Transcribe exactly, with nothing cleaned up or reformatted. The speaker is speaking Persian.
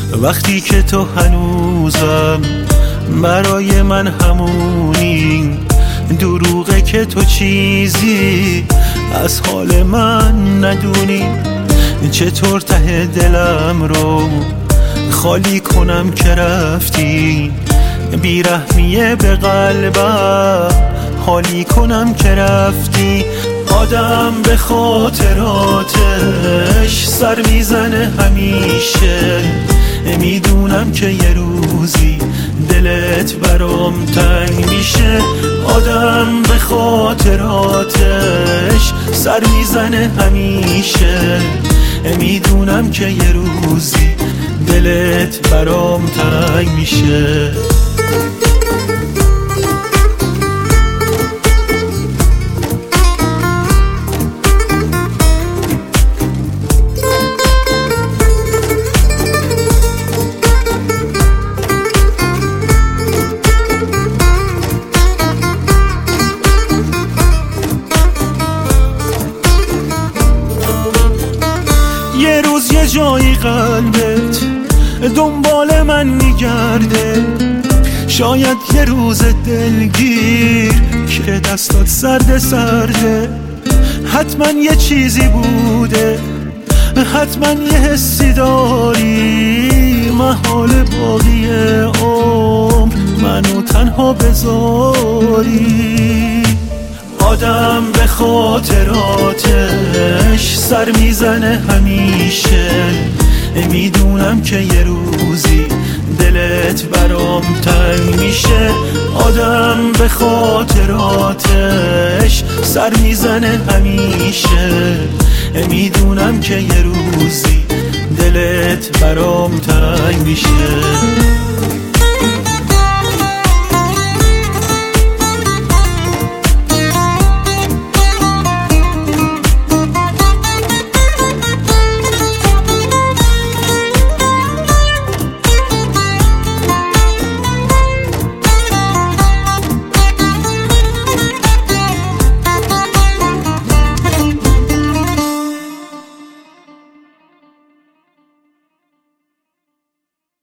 وقتی که تو هنوزم برای من همونی، دروغه که تو چیزی از حال من ندونی. چطور ته دلم رو خالی کنم که رفتی، بیرحمیه به قلبم حالی کنم که رفتی. آدم به خاطراتش سر میزنه همیشه، میدونم که یه روزی دلت برام تنگ میشه. آدم به خاطراتش سر میزنه همیشه، میدونم که یه روزی دلت برام تنگ میشه. یه روز یه جایی قلبت دنبال من میگرده، شاید یه روز دلگیر که دستات سرد سرده. حتما یه چیزی بوده، حتما یه حسی داری، محال باقی عمر منو تنها بذاری. آدم به خاطراتش سر میزنه همیشه، میدونم که یه روزی دلت برام تنگ میشه. آدم به خاطراتش سر میزنه همیشه، میدونم که یه روزی دلت برام تنگ میشه.